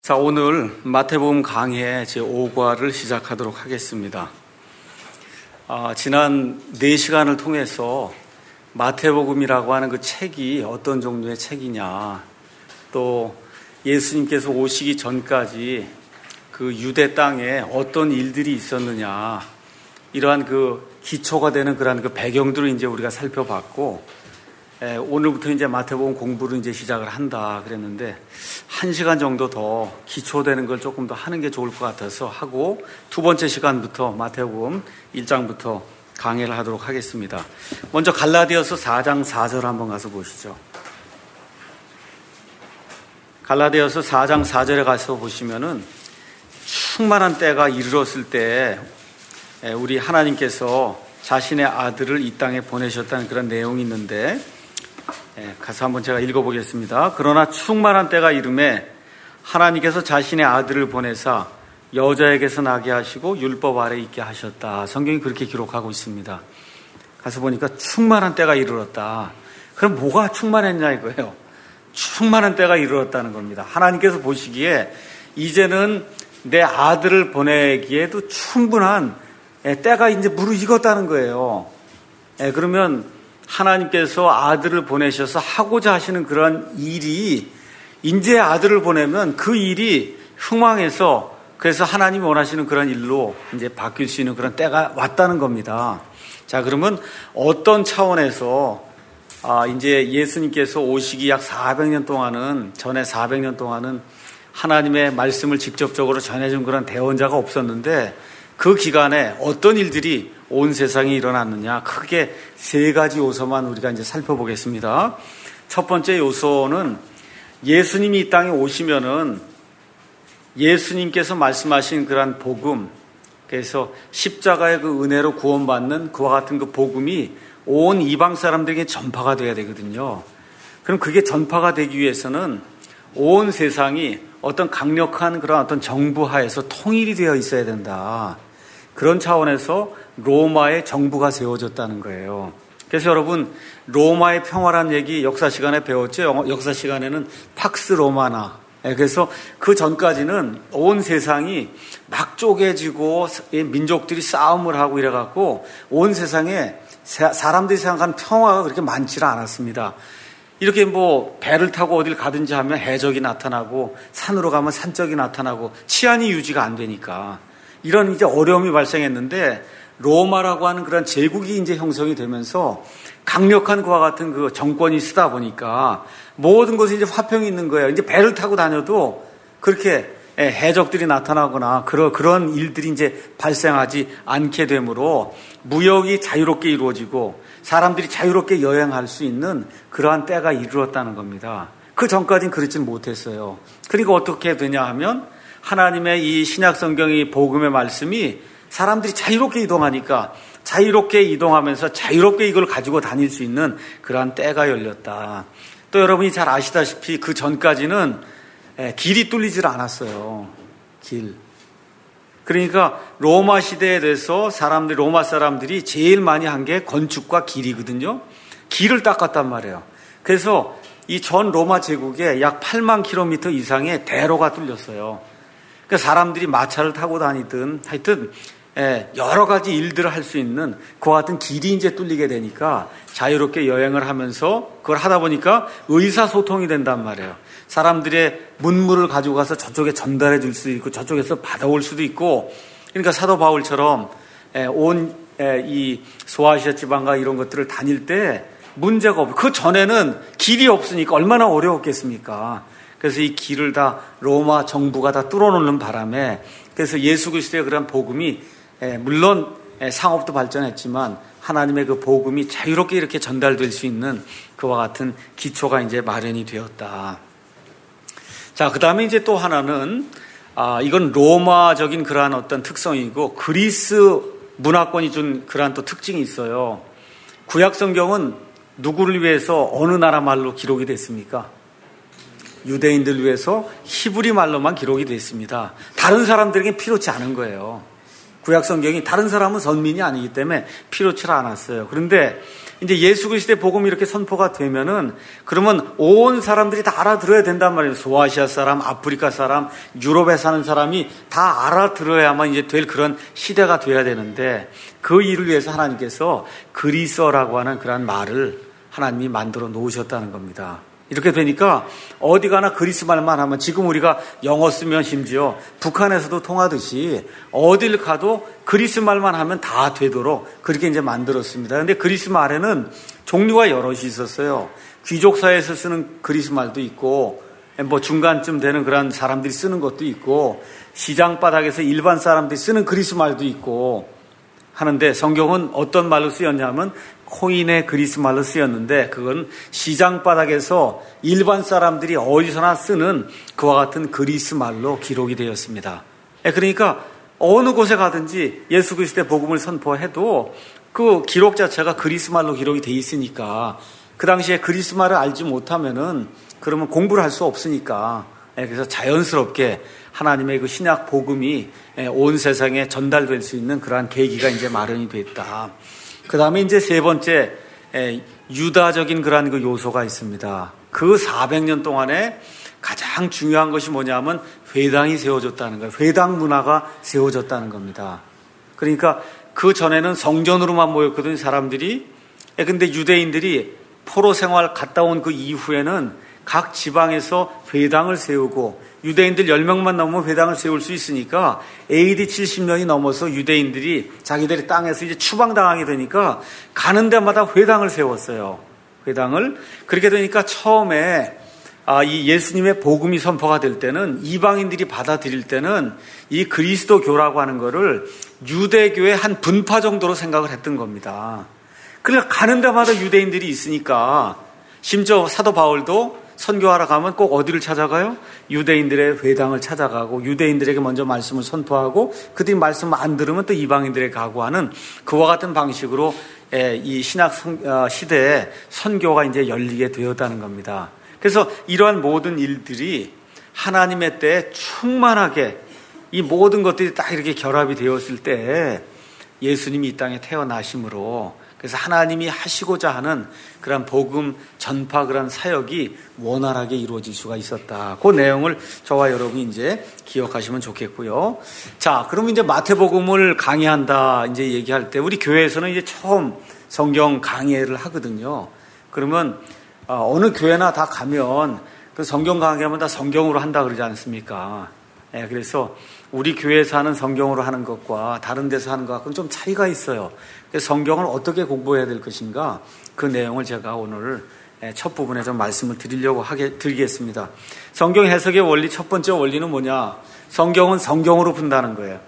자, 오늘 마태복음 강해 제5과를 시작하도록 하겠습니다. 지난 4시간을 통해서 마태복음이라고 하는 그 책이 어떤 종류의 책이냐, 또 예수님께서 오시기 전까지 그 유대 땅에 어떤 일들이 있었느냐, 이러한 그 기초가 되는 그러한 그 배경들을 이제 우리가 살펴봤고, 오늘부터 이제 마태복음 공부를 이제 시작을 한다 그랬는데 1시간 정도 더 기초되는 걸 조금 더 하는 게 좋을 것 같아서 하고, 두 번째 시간부터 마태복음 1장부터 강해를 하도록 하겠습니다. 먼저 갈라디아서 4장 4절 한번 가서 보시죠. 갈라디아서 4장 4절에 가서 보시면은 충만한 때가 이르렀을 때 우리 하나님께서 자신의 아들을 이 땅에 보내셨다는 그런 내용이 있는데, 가서 한번 제가 읽어보겠습니다. 그러나 충만한 때가 이름에 하나님께서 자신의 아들을 보내사 여자에게서 나게 하시고 율법 아래 있게 하셨다. 성경이 그렇게 기록하고 있습니다. 가서 보니까 충만한 때가 이르렀다. 그럼 뭐가 충만했냐 이거예요. 충만한 때가 이르렀다는 겁니다. 하나님께서 보시기에 이제는 내 아들을 보내기에도 충분한 때가 이제 무르익었다는 거예요. 그러면 하나님께서 아들을 보내셔서 하고자 하시는 그런 일이, 이제 아들을 보내면 그 일이 흥왕해서, 그래서 하나님이 원하시는 그런 일로 이제 바뀔 수 있는 그런 때가 왔다는 겁니다. 자, 그러면 어떤 차원에서 이제 예수님께서 오시기 약 400년 동안은, 전에 400년 동안은 하나님의 말씀을 직접적으로 전해준 그런 대언자가 없었는데, 그 기간에 어떤 일들이 온 세상에 일어났느냐, 크게 3가지 요소만 우리가 이제 살펴보겠습니다. 첫 번째 요소는 예수님이 이 땅에 오시면은 예수님께서 말씀하신 그러한 복음, 그래서 십자가의 그 은혜로 구원받는 그와 같은 그 복음이 온 이방 사람들에게 전파가 돼야 되거든요. 그럼 그게 전파가 되기 위해서는 온 세상이 어떤 강력한 그런 어떤 정부 하에서 통일이 되어 있어야 된다. 그런 차원에서 로마의 정부가 세워졌다는 거예요. 그래서 여러분, 로마의 평화란 얘기 역사 시간에 배웠죠. 역사 시간에는 팍스 로마나. 그래서 그 전까지는 온 세상이 막 쪼개지고 민족들이 싸움을 하고 이래갖고 온 세상에 사람들이 생각하는 평화가 그렇게 많지는 않았습니다. 이렇게 뭐 배를 타고 어딜 가든지 하면 해적이 나타나고, 산으로 가면 산적이 나타나고, 치안이 유지가 안 되니까 이런 이제 어려움이 발생했는데, 로마라고 하는 그런 제국이 이제 형성이 되면서 강력한 그와 같은 그 정권이 쓰다 보니까 모든 곳에 이제 화평이 있는 거예요. 이제 배를 타고 다녀도 그렇게 해적들이 나타나거나 그런 일들이 이제 발생하지 않게 되므로 무역이 자유롭게 이루어지고 사람들이 자유롭게 여행할 수 있는 그러한 때가 이르렀다는 겁니다. 그 전까지는 그렇지는 못했어요. 그러니까 어떻게 되냐 하면 하나님의 이 신약 성경의 복음의 말씀이 사람들이 자유롭게 이동하니까 자유롭게 이동하면서 자유롭게 이걸 가지고 다닐 수 있는 그러한 때가 열렸다. 또 여러분이 잘 아시다시피 그 전까지는 길이 뚫리질 않았어요. 길. 그러니까 로마 시대에 대해서 로마 사람들이 제일 많이 한 게 건축과 길이거든요. 길을 닦았단 말이에요. 그래서 이 전 로마 제국에 약 8만 킬로미터 이상의 대로가 뚫렸어요. 그러니까 사람들이 마차를 타고 다니든 하여튼 여러 가지 일들을 할 수 있는 그와 같은 길이 이제 뚫리게 되니까 자유롭게 여행을 하면서 그걸 하다 보니까 의사소통이 된단 말이에요. 사람들의 문물을 가지고 가서 저쪽에 전달해 줄 수도 있고 저쪽에서 받아올 수도 있고, 그러니까 사도 바울처럼 온 이 소아시아 지방과 이런 것들을 다닐 때 문제가 없고, 그 전에는 길이 없으니까 얼마나 어려웠겠습니까? 그래서 이 길을 다 로마 정부가 다 뚫어놓는 바람에, 그래서 예수 그리스도의 그런 복음이 물론 상업도 발전했지만 하나님의 그 복음이 자유롭게 이렇게 전달될 수 있는 그와 같은 기초가 이제 마련이 되었다. 자, 그 다음에 이제 또 하나는 이건 로마적인 그러한 어떤 특성이고 그리스 문화권이 준 그러한 또 특징이 있어요. 구약 성경은 누구를 위해서 어느 나라 말로 기록이 됐습니까? 유대인들 위해서 히브리 말로만 기록이 됐습니다. 다른 사람들에게 필요치 않은 거예요. 구약 성경이 다른 사람은 선민이 아니기 때문에 필요치 않았어요. 그런데 이제 예수 그리스도의 복음이 이렇게 선포가 되면은 그러면 온 사람들이 다 알아들어야 된단 말이에요. 소아시아 사람, 아프리카 사람, 유럽에 사는 사람이 다 알아들어야만 이제 될 그런 시대가 돼야 되는데 그 일을 위해서 하나님께서 그리스어라고 하는 그런 말을 하나님이 만들어 놓으셨다는 겁니다. 이렇게 되니까 어디 가나 그리스 말만 하면 지금 우리가 영어 쓰면 심지어 북한에서도 통하듯이 어딜 가도 그리스 말만 하면 다 되도록 그렇게 이제 만들었습니다. 그런데 그리스 말에는 종류가 여럿이 있었어요. 귀족 사회에서 쓰는 그리스 말도 있고 뭐 중간쯤 되는 그런 사람들이 쓰는 것도 있고 시장 바닥에서 일반 사람들이 쓰는 그리스 말도 있고 하는데 성경은 어떤 말로 쓰였냐면 코인의 그리스 말로 쓰였는데 그건 시장 바닥에서 일반 사람들이 어디서나 쓰는 그와 같은 그리스 말로 기록이 되었습니다. 그러니까 어느 곳에 가든지 예수 그리스도의 복음을 선포해도 그 기록 자체가 그리스 말로 기록이 돼 있으니까 그 당시에 그리스 말을 알지 못하면은 그러면 공부를 할 수 없으니까 그래서 자연스럽게 하나님의 그 신약 복음이 온 세상에 전달될 수 있는 그러한 계기가 이제 마련이 됐다. 그 다음에 이제 세 번째, 유다적인 그러한 그 요소가 있습니다. 그 400년 동안에 가장 중요한 것이 뭐냐면 회당이 세워졌다는 거예요. 회당 문화가 세워졌다는 겁니다. 그러니까 그 전에는 성전으로만 모였거든요, 사람들이. 근데 유대인들이 포로 생활 갔다 온 그 이후에는 각 지방에서 회당을 세우고 유대인들 10명만 넘으면 회당을 세울 수 있으니까 AD 70년이 넘어서 유대인들이 자기들의 땅에서 이제 추방당하게 되니까 가는 데마다 회당을 세웠어요. 회당을. 그렇게 되니까 처음에 이 예수님의 복음이 선포가 될 때는 이방인들이 받아들일 때는 이 그리스도교라고 하는 거를 유대교의 한 분파 정도로 생각을 했던 겁니다. 그러니까 가는 데마다 유대인들이 있으니까 심지어 사도 바울도 선교하러 가면 꼭 어디를 찾아가요? 유대인들의 회당을 찾아가고 유대인들에게 먼저 말씀을 선포하고 그들이 말씀 안 들으면 또 이방인들에게 가고 하는 그와 같은 방식으로 이 신약 시대에 선교가 이제 열리게 되었다는 겁니다. 그래서 이러한 모든 일들이 하나님의 때에 충만하게 이 모든 것들이 딱 이렇게 결합이 되었을 때 예수님이 이 땅에 태어나심으로 그래서 하나님이 하시고자 하는 그런 복음 전파 그런 사역이 원활하게 이루어질 수가 있었다. 그 내용을 저와 여러분이 이제 기억하시면 좋겠고요. 자, 그럼 이제 마태복음을 강의한다 이제 얘기할 때 우리 교회에서는 이제 처음 성경 강의를 하거든요. 그러면 어느 교회나 다 가면 그 성경 강의하면 다 성경으로 한다 그러지 않습니까? 그래서 우리 교회에서 하는 성경으로 하는 것과 다른 데서 하는 것과는 좀 차이가 있어요. 그래서 성경을 어떻게 공부해야 될 것인가 그 내용을 제가 오늘 첫 부분에 좀 말씀을 드리겠습니다. 성경 해석의 원리 첫 번째 원리는 뭐냐? 성경은 성경으로 푼다는 거예요.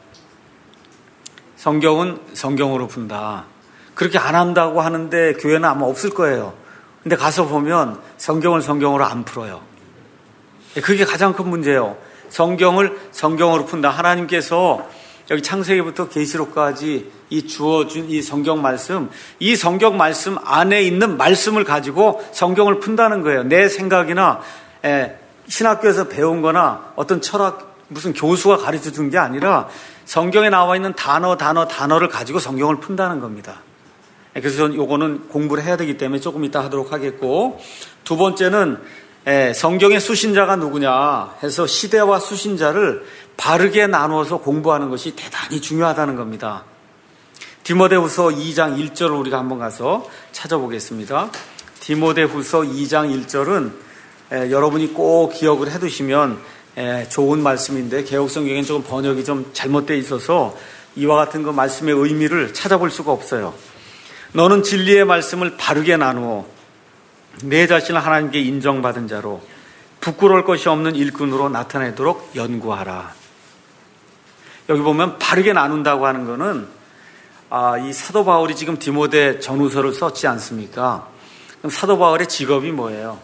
성경은 성경으로 푼다. 그렇게 안 한다고 하는데 교회는 아마 없을 거예요. 근데 가서 보면 성경을 성경으로 안 풀어요. 그게 가장 큰 문제예요. 성경을 성경으로 푼다. 하나님께서 여기 창세기부터 계시록까지 이 주어준 이 성경 말씀, 이 성경 말씀 안에 있는 말씀을 가지고 성경을 푼다는 거예요. 내 생각이나 신학교에서 배운 거나 어떤 철학 무슨 교수가 가르쳐 준 게 아니라 성경에 나와 있는 단어를 가지고 성경을 푼다는 겁니다. 그래서 요거는 공부를 해야 되기 때문에 조금 이따 하도록 하겠고, 두 번째는 성경의 수신자가 누구냐 해서 시대와 수신자를 바르게 나누어서 공부하는 것이 대단히 중요하다는 겁니다. 디모데후서 2장 1절을 우리가 한번 가서 찾아보겠습니다. 디모데후서 2장 1절은 여러분이 꼭 기억을 해두시면 좋은 말씀인데 개역성경에는 조금 번역이 좀 잘못되어 있어서 이와 같은 그 말씀의 의미를 찾아볼 수가 없어요. 너는 진리의 말씀을 바르게 나누어 내 자신을 하나님께 인정받은 자로 부끄러울 것이 없는 일꾼으로 나타내도록 연구하라. 여기 보면 바르게 나눈다고 하는 거는 이 사도 바울이 지금 디모데 전후서를 썼지 않습니까? 그럼 사도 바울의 직업이 뭐예요?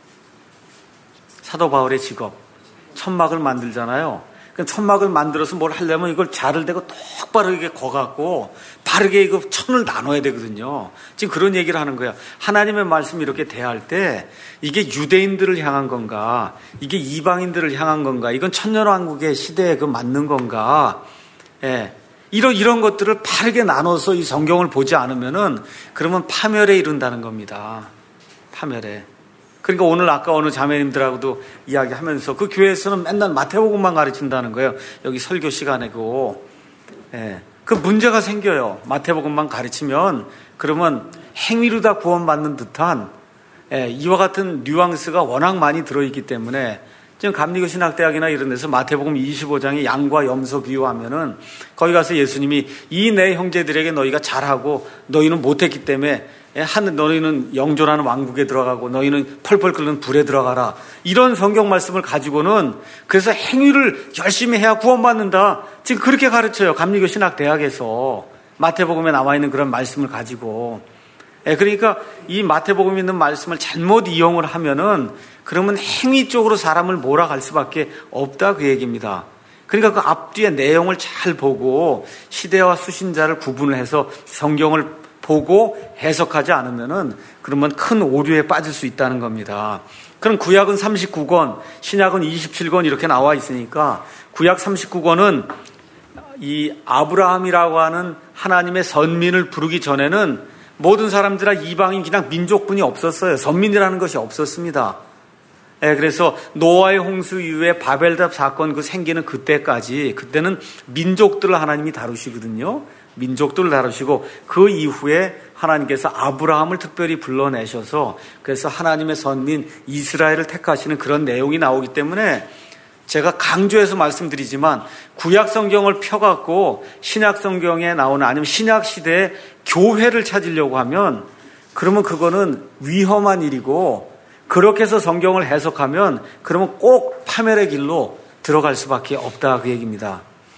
사도 바울의 직업 천막을 만들잖아요. 천막을 만들어서 뭘 하려면 이걸 자를 대고 똑바로 이렇게 거갖고 바르게 이거 천을 나눠야 되거든요. 지금 그런 얘기를 하는 거야. 하나님의 말씀을 이렇게 대할 때 이게 유대인들을 향한 건가? 이게 이방인들을 향한 건가? 이건 천년왕국의 시대에 그 맞는 건가? 이런 것들을 바르게 나눠서 이 성경을 보지 않으면은 그러면 파멸에 이른다는 겁니다. 파멸에. 그러니까 오늘 아까 어느 자매님들하고도 이야기하면서 그 교회에서는 맨날 마태복음만 가르친다는 거예요. 여기 설교 시간에고. 예. 그 문제가 생겨요. 마태복음만 가르치면 그러면 행위로 다 구원받는 듯한 이와 같은 뉘앙스가 워낙 많이 들어있기 때문에 지금 감리교신학대학이나 이런 데서 마태복음 25장에 양과 염소 비유하면은 거기 가서 예수님이 이 내 형제들에게 너희가 잘하고 너희는 못했기 때문에 너희는 영존하는 왕국에 들어가고 너희는 펄펄 끓는 불에 들어가라. 이런 성경 말씀을 가지고는 그래서 행위를 열심히 해야 구원받는다. 지금 그렇게 가르쳐요. 감리교신학대학에서 마태복음에 나와 있는 그런 말씀을 가지고. 그러니까 이 마태복음에 있는 말씀을 잘못 이용을 하면은 그러면 행위 쪽으로 사람을 몰아갈 수밖에 없다 그 얘기입니다. 그러니까 그 앞뒤의 내용을 잘 보고 시대와 수신자를 구분을 해서 성경을 보고 해석하지 않으면은 그러면 큰 오류에 빠질 수 있다는 겁니다. 그럼 구약은 39권, 신약은 27권 이렇게 나와 있으니까 구약 39권은 이 아브라함이라고 하는 하나님의 선민을 부르기 전에는 모든 사람들아 이방인 그냥 민족분이 없었어요. 선민이라는 것이 없었습니다. 그래서 노아의 홍수 이후에 바벨탑 사건 그 생기는 그때는 민족들을 하나님이 다루시거든요. 민족들을 다루시고 그 이후에 하나님께서 아브라함을 특별히 불러내셔서 그래서 하나님의 선민 이스라엘을 택하시는 그런 내용이 나오기 때문에 제가 강조해서 말씀드리지만 구약 성경을 펴갖고 신약 성경에 나오는 아니면 신약 시대에 교회를 찾으려고 하면 그러면 그거는 위험한 일이고 그렇게 해서 성경을 해석하면 그러면 꼭 파멸의 길로 들어갈 수밖에 없다 그 얘기입니다.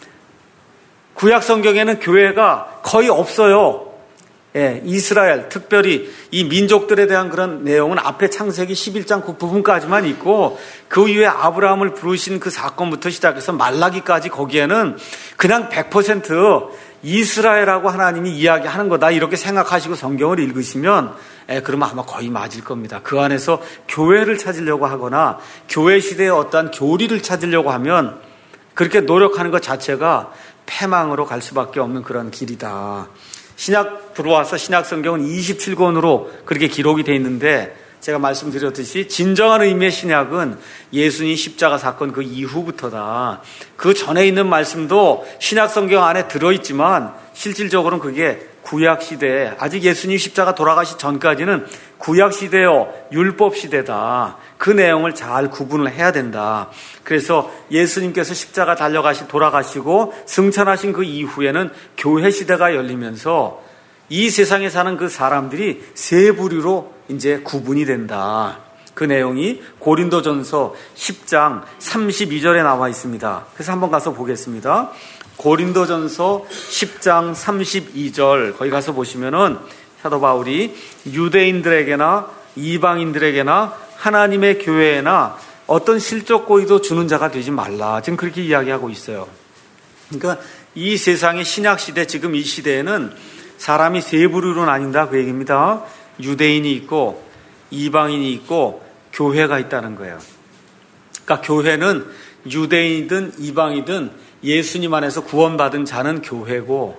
구약 성경에는 교회가 거의 없어요. 이스라엘, 특별히 이 민족들에 대한 그런 내용은 앞에 창세기 11장 그 부분까지만 있고 그 이후에 아브라함을 부르신 그 사건부터 시작해서 말라기까지 거기에는 그냥 100% 이스라엘하고 하나님이 이야기하는 거다 이렇게 생각하시고 성경을 읽으시면 그러면 아마 거의 맞을 겁니다. 그 안에서 교회를 찾으려고 하거나 교회 시대의 어떠한 교리를 찾으려고 하면 그렇게 노력하는 것 자체가 패망으로 갈 수밖에 없는 그런 길이다. 신약 들어와서 신약 성경은 27권으로 그렇게 기록이 되어 있는데 제가 말씀드렸듯이 진정한 의미의 신약은 예수님 십자가 사건 그 이후부터다. 그 전에 있는 말씀도 신약 성경 안에 들어있지만 실질적으로는 그게 구약 시대에 아직 예수님 십자가 돌아가시 전까지는 구약 시대요 율법 시대다. 그 내용을 잘 구분을 해야 된다. 그래서 예수님께서 십자가 돌아가시고 승천하신 그 이후에는 교회 시대가 열리면서 이 세상에 사는 그 사람들이 세 부류로 이제 구분이 된다. 그 내용이 고린도전서 10장 32절에 나와 있습니다. 그래서 한번 가서 보겠습니다. 고린도전서 10장 32절 거기 가서 보시면은 사도 바울이 유대인들에게나 이방인들에게나 하나님의 교회에나 어떤 실적 고의도 주는 자가 되지 말라. 지금 그렇게 이야기하고 있어요. 그러니까 이 세상의 신약 시대 지금 이 시대에는 사람이 세 부류로 나뉜다 그 얘기입니다. 유대인이 있고 이방인이 있고 교회가 있다는 거예요. 그러니까 교회는 유대인이든 이방이든 예수님 안에서 구원받은 자는 교회고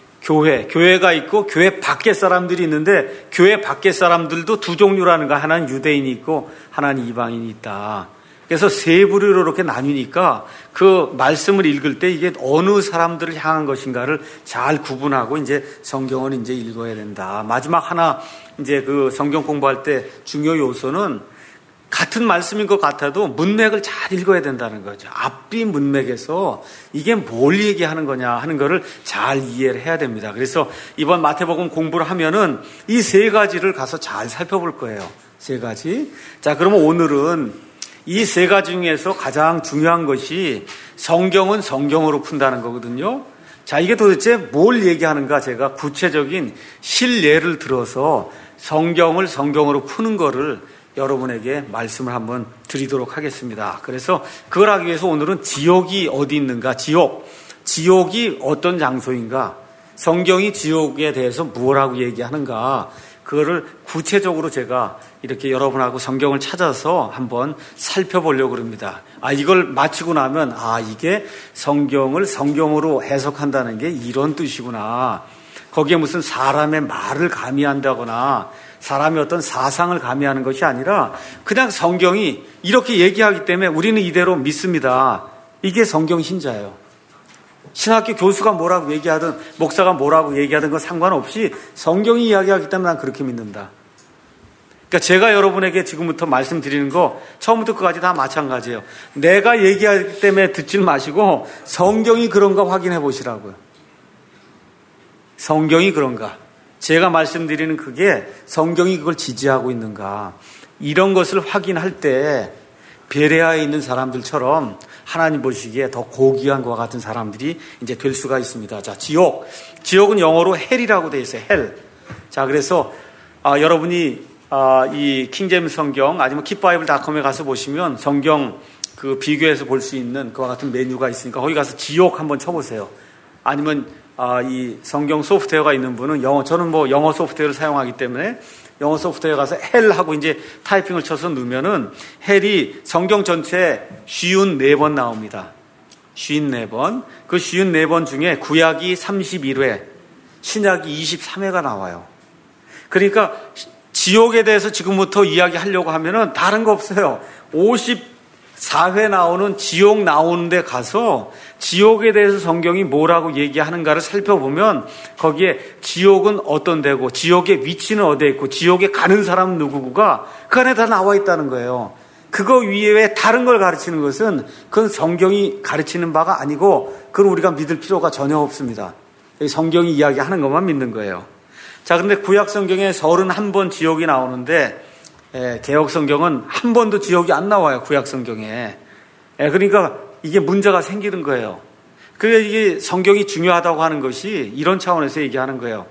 교회가 있고 교회 밖에 사람들이 있는데 교회 밖에 사람들도 두 종류라는 거야. 하나는 유대인이 있고 하나는 이방인이 있다. 그래서 세 부류로 이렇게 나뉘니까 그 말씀을 읽을 때 이게 어느 사람들을 향한 것인가를 잘 구분하고 이제 성경을 이제 읽어야 된다. 마지막 하나 이제 그 성경 공부할 때 중요 요소는 같은 말씀인 것 같아도 문맥을 잘 읽어야 된다는 거죠. 앞뒤 문맥에서 이게 뭘 얘기하는 거냐 하는 거를 잘 이해를 해야 됩니다. 그래서 이번 마태복음 공부를 하면은 이 세 가지를 가서 잘 살펴볼 거예요. 세 가지. 자, 그러면 오늘은 이 세 가지 중에서 가장 중요한 것이 성경은 성경으로 푼다는 거거든요. 자, 이게 도대체 뭘 얘기하는가 제가 구체적인 실례를 들어서 성경을 성경으로 푸는 거를 여러분에게 말씀을 한번 드리도록 하겠습니다. 그래서 그걸 하기 위해서 오늘은 지옥이 어디 있는가, 지옥이 어떤 장소인가, 성경이 지옥에 대해서 무엇라고 얘기하는가, 그거를 구체적으로 제가 이렇게 여러분하고 성경을 찾아서 한번 살펴보려고 합니다. 이걸 마치고 나면 이게 성경을 성경으로 해석한다는 게 이런 뜻이구나. 거기에 무슨 사람의 말을 가미한다거나 사람의 어떤 사상을 가미하는 것이 아니라 그냥 성경이 이렇게 얘기하기 때문에 우리는 이대로 믿습니다. 이게 성경 신자예요. 신학교 교수가 뭐라고 얘기하든 목사가 뭐라고 얘기하든 건 상관없이 성경이 이야기하기 때문에 난 그렇게 믿는다. 그러니까 제가 여러분에게 지금부터 말씀드리는 거 처음부터 끝까지 다 마찬가지예요. 내가 얘기하기 때문에 듣지 마시고 성경이 그런가 확인해 보시라고요. 성경이 그런가? 제가 말씀드리는 그게 성경이 그걸 지지하고 있는가? 이런 것을 확인할 때 베레아에 있는 사람들처럼 하나님 보시기에 더 고귀한 것과 같은 사람들이 이제 될 수가 있습니다. 자, 지옥은 영어로 헬이라고 되어 있어요. 헬. 자, 그래서 여러분이 이 킹제임스 성경 아니면 킵바이블닷컴에 가서 보시면 성경 그 비교해서 볼 수 있는 그와 같은 메뉴가 있으니까 거기 가서 지옥 한번 쳐보세요. 아니면 이 성경 소프트웨어가 있는 분은 저는 영어 소프트웨어를 사용하기 때문에 영어 소프트웨어 가서 헬하고 이제 타이핑을 쳐서 넣으면은 헬이 성경 전체에 54번 나옵니다. 54번. 그 54번 중에 구약이 31회, 신약이 23회가 나와요. 그러니까 지옥에 대해서 지금부터 이야기하려고 하면은 다른 거 없어요. 54회 나오는 지옥 나오는 데 가서 지옥에 대해서 성경이 뭐라고 얘기하는가를 살펴보면 거기에 지옥은 어떤 데고 지옥의 위치는 어디에 있고 지옥에 가는 사람은 누구고가 그 안에 다 나와 있다는 거예요. 그거 위에 다른 걸 가르치는 것은 그건 성경이 가르치는 바가 아니고 그걸 우리가 믿을 필요가 전혀 없습니다. 성경이 이야기하는 것만 믿는 거예요. 자, 그런데 구약 성경에 31번 지옥이 나오는데 개혁 성경은 한 번도 지옥이 안 나와요. 구약 성경에. 그러니까 이게 문제가 생기는 거예요. 그래서 이게 성경이 중요하다고 하는 것이 이런 차원에서 얘기하는 거예요.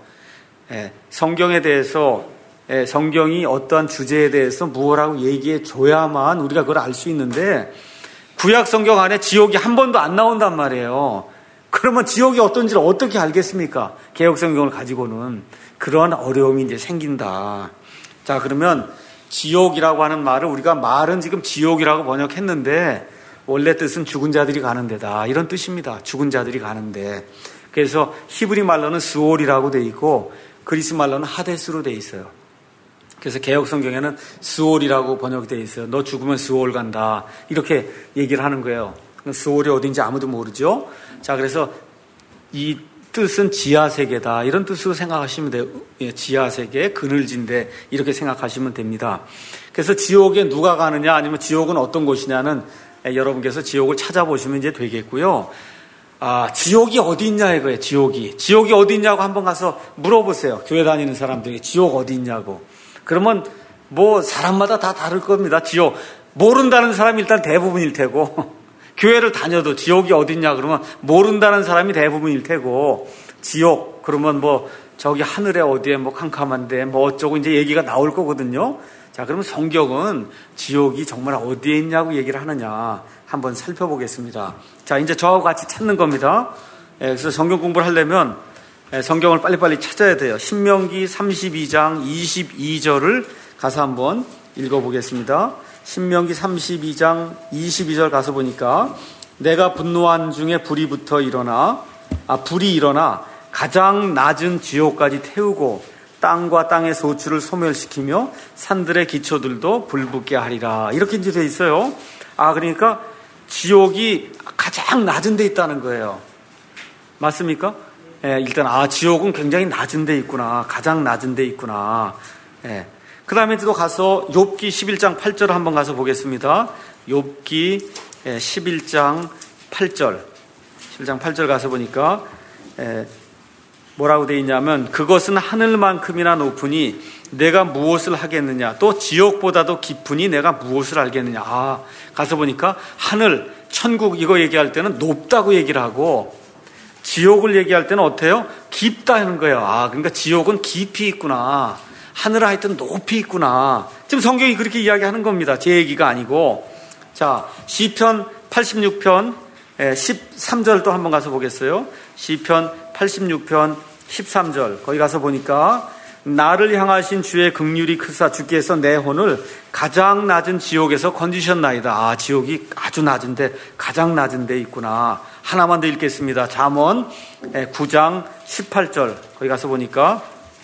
성경에 대해서 성경이 어떠한 주제에 대해서 무엇라고 얘기해 줘야만 우리가 그걸 알 수 있는데 구약 성경 안에 지옥이 한 번도 안 나온단 말이에요. 그러면 지옥이 어떤지를 어떻게 알겠습니까? 개혁 성경을 가지고는 그러한 어려움이 이제 생긴다. 자, 그러면 지옥이라고 하는 말을 우리가 말은 지금 지옥이라고 번역했는데 원래 뜻은 죽은 자들이 가는 데다 이런 뜻입니다. 죽은 자들이 가는데. 그래서 히브리 말로는 스올이라고 돼 있고 그리스 말로는 하데스로 돼 있어요. 그래서 개혁 성경에는 스올이라고 번역이 돼 있어요. 너 죽으면 스올 간다 이렇게 얘기를 하는 거예요. 스올이 어딘지 아무도 모르죠. 자, 그래서 이 뜻은 지하세계다 이런 뜻으로 생각하시면 돼요. 지하세계, 그늘진데 이렇게 생각하시면 됩니다. 그래서 지옥에 누가 가느냐 아니면 지옥은 어떤 곳이냐는 여러분께서 지옥을 찾아보시면 이제 되겠고요. 지옥이 어디 있냐 이거예요. 지옥이 어디 있냐고 한번 가서 물어보세요. 교회 다니는 사람들에게 지옥 어디 있냐고. 그러면 사람마다 다 다를 겁니다. 지옥 모른다는 사람이 일단 대부분일 테고 교회를 다녀도 지옥이 어디 있냐 그러면 모른다는 사람이 대부분일 테고 지옥 그러면 저기 하늘에 어디에 캄캄한데 어쩌고 이제 얘기가 나올 거거든요. 자, 그러면 성경은 지옥이 정말 어디에 있냐고 얘기를 하느냐 한번 살펴보겠습니다. 자, 이제 저하고 같이 찾는 겁니다. 그래서 성경 공부를 하려면 성경을 빨리빨리 찾아야 돼요. 신명기 32장 22절을 가서 한번 읽어보겠습니다. 신명기 32장 22절 가서 보니까 내가 분노한 중에 불이 일어나 가장 낮은 지옥까지 태우고 땅과 땅의 소출을 소멸시키며 산들의 기초들도 불붙게 하리라 이렇게 이제 돼 있어요. 그러니까 지옥이 가장 낮은 데 있다는 거예요. 맞습니까? 일단 지옥은 굉장히 낮은 데 있구나. 가장 낮은 데 있구나. 그 다음에 또 가서 욥기 11장 8절을 한번 가서 보겠습니다. 욥기 11장 8절. 11장 8절 가서 보니까 뭐라고 되어 있냐면 그것은 하늘만큼이나 높으니 내가 무엇을 하겠느냐 또 지옥보다도 깊으니 내가 무엇을 알겠느냐. 가서 보니까 하늘, 천국 이거 얘기할 때는 높다고 얘기를 하고 지옥을 얘기할 때는 어때요? 깊다 하는 거예요. 그러니까 지옥은 깊이 있구나. 하늘은 하여튼 높이 있구나. 지금 성경이 그렇게 이야기하는 겁니다. 제 얘기가 아니고. 자, 시편 86편 13절 또 한번 가서 보겠어요. 시편 86편 13절 거기 가서 보니까 나를 향하신 주의 긍휼이 크사 주께서 내 혼을 가장 낮은 지옥에서 건지셨나이다. 아, 지옥이 아주 낮은데 가장 낮은 데 있구나. 하나만 더 읽겠습니다. 잠언 9장 18절 거기 가서 보니까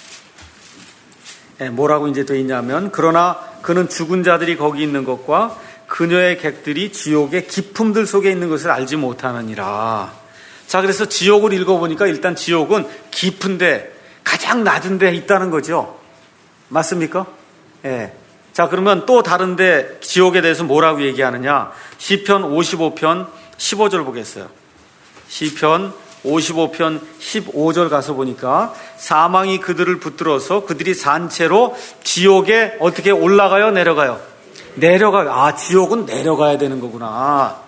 뭐라고 이제 돼 있냐면, 그러나 그는 죽은 자들이 거기 있는 것과 그녀의 객들이 지옥의 깊음들 속에 있는 것을 알지 못하느니라. 자, 그래서 지옥을 읽어보니까 일단 지옥은 깊은데 가장 낮은 데 있다는 거죠. 맞습니까? 예. 자, 그러면 또 다른데 지옥에 대해서 뭐라고 얘기하느냐? 시편 55편 15절 보겠어요. 시편 55편 15절 가서 보니까 사망이 그들을 붙들어서 그들이 산채로 지옥에 어떻게 올라가요? 내려가요? 내려가요. 아, 지옥은 내려가야 되는 거구나.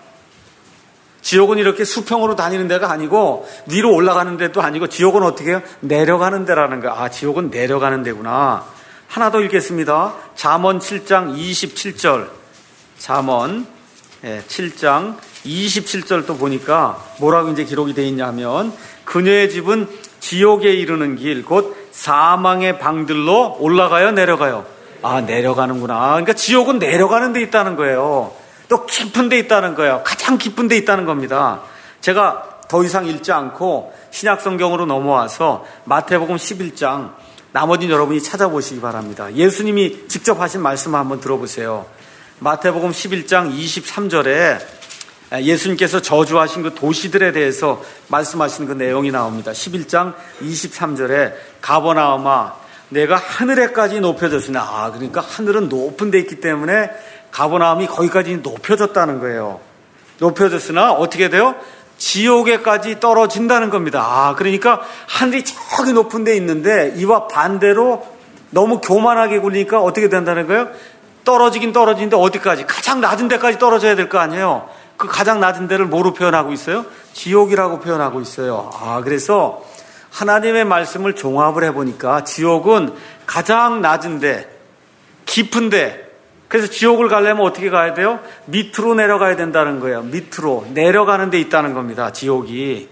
지옥은 이렇게 수평으로 다니는 데가 아니고 위로 올라가는 데도 아니고 지옥은 어떻게 해요? 내려가는 데라는 거야. 아, 지옥은 내려가는 데구나. 하나 더 읽겠습니다. 잠언 7장 27절. 잠언 7장 27절 또 보니까 뭐라고 이제 기록이 되어 있냐면, 그녀의 집은 지옥에 이르는 길, 곧 사망의 방들로 올라가요? 내려가요? 아, 내려가는구나. 그러니까 지옥은 내려가는 데 있다는 거예요. 또 깊은 데 있다는 거예요. 가장 깊은 데 있다는 겁니다. 제가 더 이상 읽지 않고 신약성경으로 넘어와서 마태복음 11장, 나머지는 여러분이 찾아보시기 바랍니다. 예수님이 직접 하신 말씀을 한번 들어보세요. 마태복음 11장 23절에 예수님께서 저주하신 그 도시들에 대해서 말씀하신 그 내용이 나옵니다. 11장 23절에 가버나움아 내가 하늘에까지 높여졌으나, 아, 그러니까 하늘은 높은 데 있기 때문에 가버나움이 거기까지 높여졌다는 거예요. 높여졌으나 어떻게 돼요? 지옥에까지 떨어진다는 겁니다. 아, 그러니까 하늘이 저기 높은 데 있는데 이와 반대로 너무 교만하게 굴리니까 어떻게 된다는 거예요? 떨어지긴 떨어지는데 어디까지? 가장 낮은 데까지 떨어져야 될 거 아니에요. 그 가장 낮은 데를 뭐로 표현하고 있어요? 지옥이라고 표현하고 있어요. 아, 그래서 하나님의 말씀을 종합을 해보니까 지옥은 가장 낮은데, 깊은데, 그래서 지옥을 가려면 어떻게 가야 돼요? 밑으로 내려가야 된다는 거예요. 밑으로 내려가는 데 있다는 겁니다. 지옥이.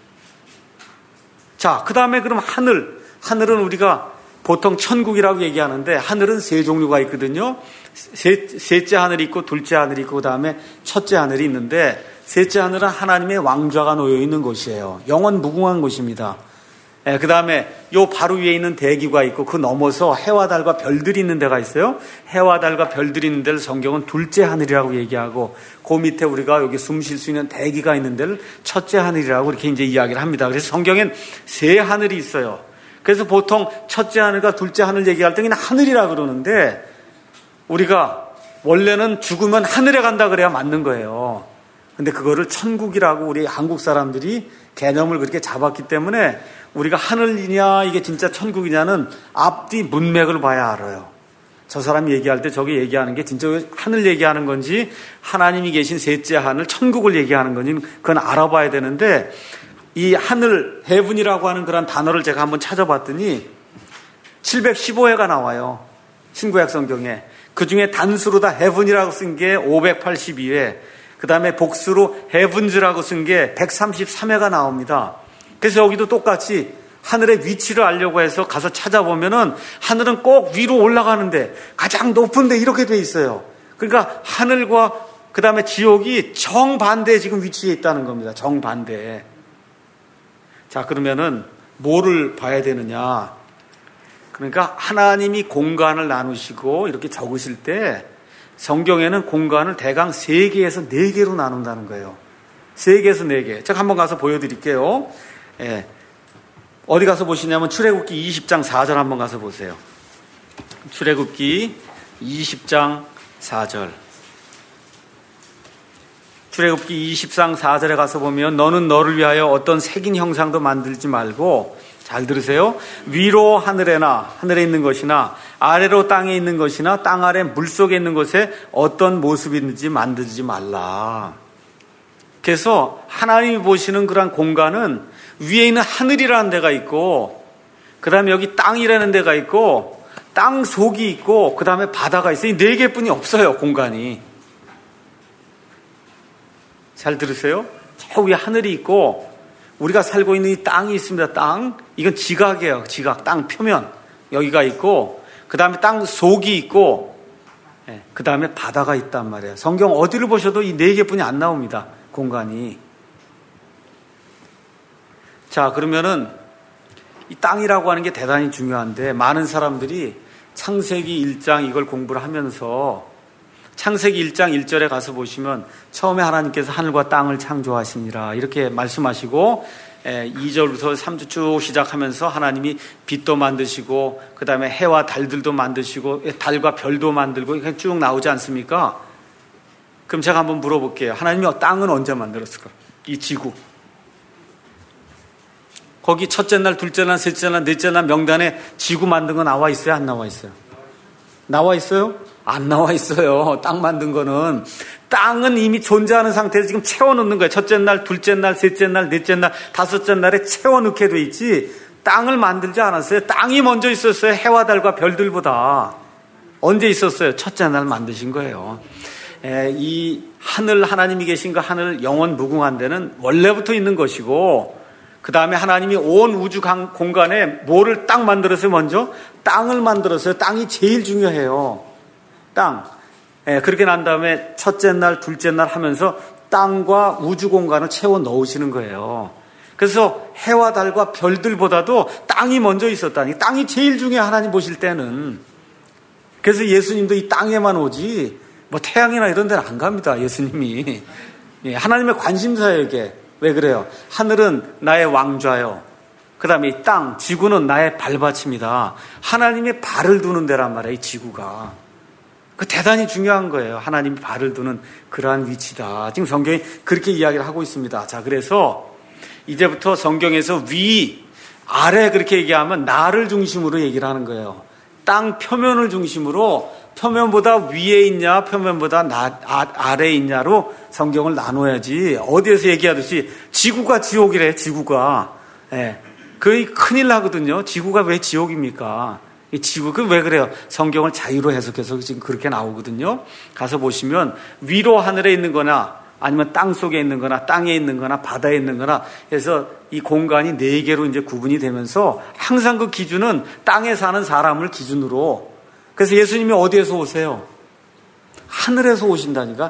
자, 그 다음에 그럼 하늘은 우리가 보통 천국이라고 얘기하는데 하늘은 세 종류가 있거든요. 셋째 하늘이 있고 둘째 하늘이 있고 그 다음에 첫째 하늘이 있는데, 셋째 하늘은 하나님의 왕좌가 놓여 있는 곳이에요. 영원 무궁한 곳입니다. 그 다음에 요 바로 위에 있는 대기가 있고 그 넘어서 해와 달과 별들이 있는 데가 있어요. 해와 달과 별들이 있는 데를 성경은 둘째 하늘이라고 얘기하고, 그 밑에 우리가 여기 숨 쉴 수 있는 대기가 있는 데를 첫째 하늘이라고 이렇게 이제 이야기를 합니다. 그래서 성경엔 세 하늘이 있어요. 그래서 보통 첫째 하늘과 둘째 하늘 얘기할 때 그냥 하늘이라 그러는데, 우리가 원래는 죽으면 하늘에 간다 그래야 맞는 거예요. 근데 그거를 천국이라고 우리 한국 사람들이 개념을 그렇게 잡았기 때문에 우리가 하늘이냐 이게 진짜 천국이냐는 앞뒤 문맥을 봐야 알아요. 저 사람이 얘기할 때 저게 얘기하는 게 진짜 하늘 얘기하는 건지 하나님이 계신 셋째 하늘 천국을 얘기하는 건지 그건 알아봐야 되는데, 이 하늘, 헤븐이라고 하는 그런 단어를 제가 한번 찾아봤더니 715회가 나와요. 신구약 성경에. 그 중에 단수로 다 헤븐이라고 쓴 게 582회, 그 다음에 복수로 헤븐즈라고 쓴 게 133회가 나옵니다. 그래서 여기도 똑같이 하늘의 위치를 알려고 해서 가서 찾아보면은 하늘은 꼭 위로 올라가는데 가장 높은데 이렇게 돼 있어요. 그러니까 하늘과 그 다음에 지옥이 정반대에 지금 위치해 있다는 겁니다. 정반대에. 자, 그러면은 뭐를 봐야 되느냐? 그러니까 하나님이 공간을 나누시고 이렇게 적으실 때 성경에는 공간을 대강 3개에서 4개로 나눈다는 거예요. 3개에서 4개. 제가 한번 가서 보여드릴게요. 예. 어디 가서 보시냐면 출애굽기 20장 4절 한번 가서 보세요. 출애굽기 20장 4절. 출애굽기 20장 4절에 가서 보면, 너는 너를 위하여 어떤 새긴 형상도 만들지 말고, 잘 들으세요. 위로 하늘에 있는 것이나 아래로 땅에 있는 것이나 땅 아래 물속에 있는 것에 어떤 모습이든지 만들지 말라. 그래서 하나님이 보시는 그런 공간은 위에 있는 하늘이라는 데가 있고, 그 다음에 여기 땅이라는 데가 있고, 땅 속이 있고, 그 다음에 바다가 있어요. 이 4개뿐이 없어요, 공간이. 잘 들으세요. 저 위에 하늘이 있고 우리가 살고 있는 이 땅이 있습니다. 땅. 이건 지각이에요. 지각. 땅 표면. 여기가 있고, 그 다음에 땅 속이 있고, 그 다음에 바다가 있단 말이에요. 성경 어디를 보셔도 이 네 개뿐이 안 나옵니다. 공간이. 자, 그러면은 이 땅이라고 하는 게 대단히 중요한데, 많은 사람들이 창세기 1장 이걸 공부를 하면서 창세기 1장 1절에 가서 보시면 처음에 하나님께서 하늘과 땅을 창조하시니라 이렇게 말씀하시고, 2절부터 3절 쭉 시작하면서 하나님이 빛도 만드시고 그 다음에 해와 달들도 만드시고 달과 별도 만들고 이렇게 쭉 나오지 않습니까? 그럼 제가 한번 물어볼게요. 하나님이 땅은 언제 만들었을까? 이 지구. 거기 첫째 날, 둘째 날, 셋째 날, 넷째 날 명단에 지구 만든 거 나와 있어요? 안 나와 있어요? 나와 있어요? 안 나와 있어요. 땅 만든 거는. 땅은 이미 존재하는 상태에서 지금 채워넣는 거예요. 첫째 날, 둘째 날, 셋째 날, 넷째 날, 다섯째 날에 채워넣게 돼 있지 땅을 만들지 않았어요. 땅이 먼저 있었어요. 해와 달과 별들보다. 언제 있었어요? 첫째 날 만드신 거예요. 이 하늘, 하나님이 계신 그 하늘 영원 무궁한 데는 원래부터 있는 것이고, 그 다음에 하나님이 온 우주 공간에 뭐를 딱 만들었어요? 먼저 땅을 만들었어요. 땅이 제일 중요해요. 땅. 그렇게 난 다음에 첫째 날, 둘째 날 하면서 땅과 우주 공간을 채워 넣으시는 거예요. 그래서 해와 달과 별들보다도 땅이 먼저 있었다니. 땅이 제일 중요해, 하나님 보실 때는. 그래서 예수님도 이 땅에만 오지 뭐 태양이나 이런 데는 안 갑니다, 예수님이. 하나님의 관심사에게. 왜 그래요? 하늘은 나의 왕좌요. 그 다음에 이 땅, 지구는 나의 발받침이다. 하나님의 발을 두는 데란 말이에요, 이 지구가. 그 대단히 중요한 거예요. 하나님이 발을 두는 그러한 위치다. 지금 성경이 그렇게 이야기를 하고 있습니다. 자, 그래서 이제부터 성경에서 위, 아래 그렇게 얘기하면 나를 중심으로 얘기를 하는 거예요. 땅 표면을 중심으로 표면보다 위에 있냐, 표면보다 아래에 있냐로 성경을 나눠야지. 어디에서 얘기하듯이 지구가 지옥이래, 지구가. 그게 큰일 나거든요. 지구가 왜 지옥입니까? 이 지구, 그 왜 그래요? 성경을 자유로 해석해서 지금 그렇게 나오거든요. 가서 보시면 위로 하늘에 있는 거나 아니면 땅 속에 있는 거나 땅에 있는 거나 바다에 있는 거나 해서 이 공간이 네 개로 이제 구분이 되면서 항상 그 기준은 땅에 사는 사람을 기준으로. 그래서 예수님이 어디에서 오세요? 하늘에서 오신다니까.